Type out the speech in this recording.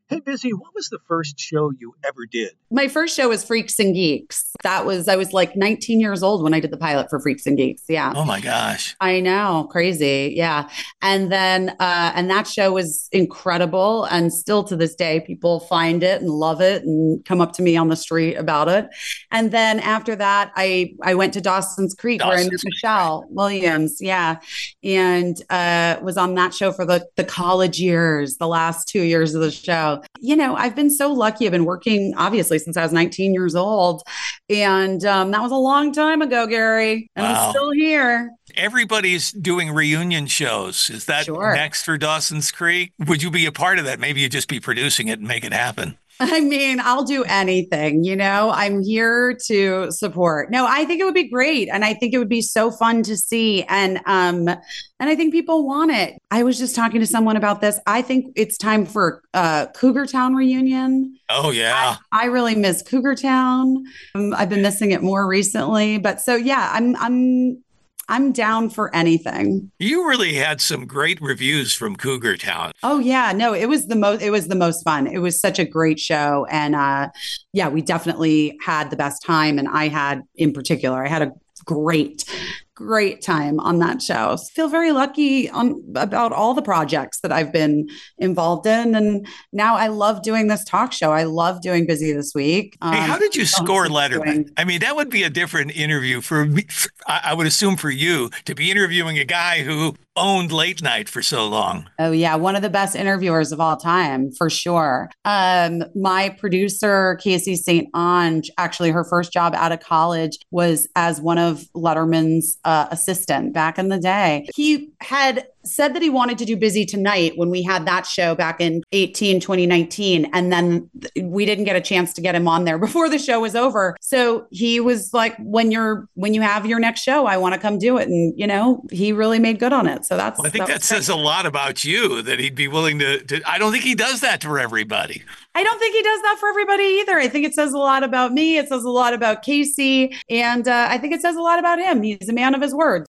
Hey, Busy, what was the first show you ever did? My first show was Freaks and Geeks. I was like 19 years old when I did the pilot for Freaks and Geeks. Yeah. Oh my gosh. I know, crazy. Yeah. And that show was incredible. And still to this day, people find it and love it and come up to me on the street about it. And then after that, I went to Dawson's Creek where I met Dawson's Creek, right? Michelle Williams. Yeah. And was on that show for the college years, the last 2 years of the show. I've been so lucky. I've been working obviously since I was 19 years old. And that was a long time ago, Gary. And I'm Wow. still here. Everybody's doing reunion shows. Is that Sure. next for Dawson's Creek? Would you be a part of that? Maybe you'd just be producing it and make it happen. I mean, I'll do anything, I'm here to support. No, I think it would be great. And I think it would be so fun to see. And I think people want it. I was just talking to someone about this. I think it's time for Cougar Town reunion. Oh, yeah. I really miss Cougar Town. I've been missing it more recently. But so yeah, I'm down for anything. You really had some great reviews from Cougar Town. Oh yeah, no, it was the most fun. It was such a great show and yeah, we definitely had the best time and I had a great great time on that show. Feel very lucky on about all the projects that I've been involved in and now I love doing this talk show. I love doing Busy This Week. Hey, how did you score Letterman? Doing I mean, that would be a different interview for me. I would assume for you to be interviewing a guy who owned late night for so long. Oh yeah, one of the best interviewers of all time for sure. My producer Casey St. Ange, actually, her first job out of college was as one of Letterman's assistant back in the day. He had said that he wanted to do Busy Tonight when we had that show back in 2019. And then we didn't get a chance to get him on there before the show was over. So he was like, when you have your next show, I want to come do it. And, he really made good on it. So Well, I think that that was great. says a lot about you that he'd be willing to. I don't think he does that for everybody. I don't think he does that for everybody either. I think it says a lot about me. It says a lot about Casey. And I think it says a lot about him. He's a man of his word.